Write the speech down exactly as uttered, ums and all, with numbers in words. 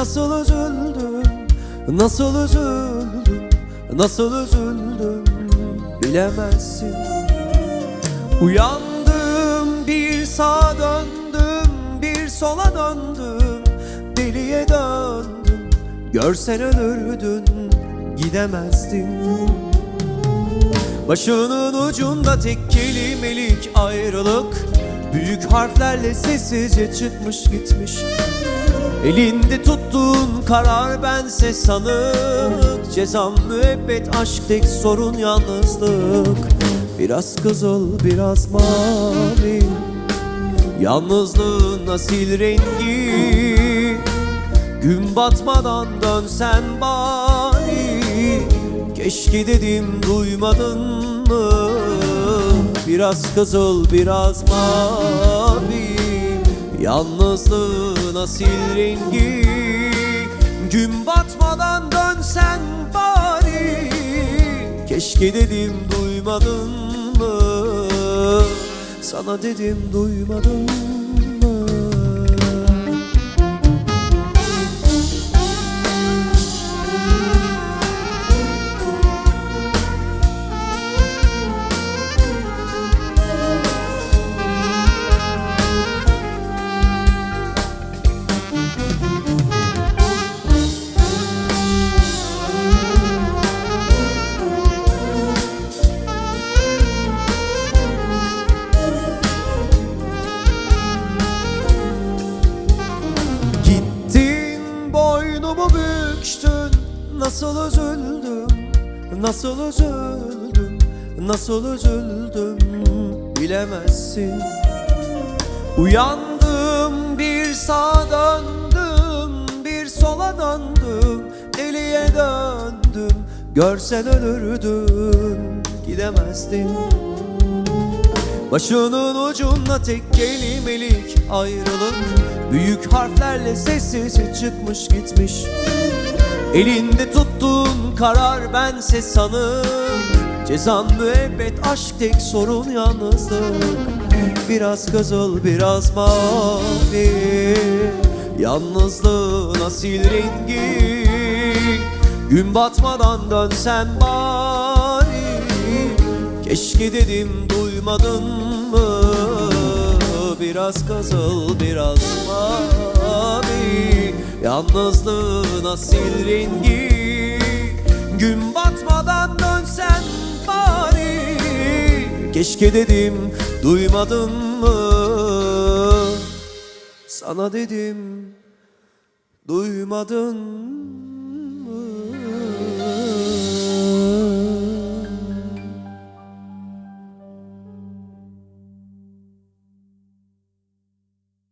Nasıl üzüldüm, nasıl üzüldüm, nasıl üzüldüm bilemezsin. Uyandım, bir sağa döndüm, bir sola döndüm, deliye döndüm. Görsen ölürdün, gidemezdin. Başının ucunda tek kelimelik ayrılık, büyük harflerle sessizce çıkmış gitmiş. Elinde tuttuğun karar bense sanık, cezam müebbet, aşk tek sorun yalnızlık. Biraz kızıl biraz mavi, yalnızlığın asil rengi. Gün batmadan dönsen bari, keşke dedim duymadın mı? Biraz kızıl biraz mavi, yalnızlığın asil rengi. Gün batmadan dönsen bari, keşke dedim duymadın mı? Sana dedim duymadın mı? Boynumu bükstün, nasıl üzüldüm, nasıl üzüldüm, nasıl üzüldüm bilemezsin. Uyandım, bir sağa döndüm, bir sola döndüm, deliye döndüm. Görsen ölürdün, gidemezdin. Başının ucunda tek kelimelik ayrılık, büyük harflerle sessizce çıkmış gitmiş. Elinde tuttuğun karar bense sanık, cezan müebbet, aşk tek sorun yalnızlık. Biraz kızıl biraz mavi, yalnızlığın asil rengi. Gün batmadan dönsen bari, keşke dedim duymadın mı? Biraz kızıl biraz mavi, yalnızlığın asil rengi. Gün batmadan dönsen bari, keşke dedim duymadın mı? Sana dedim duymadın mı?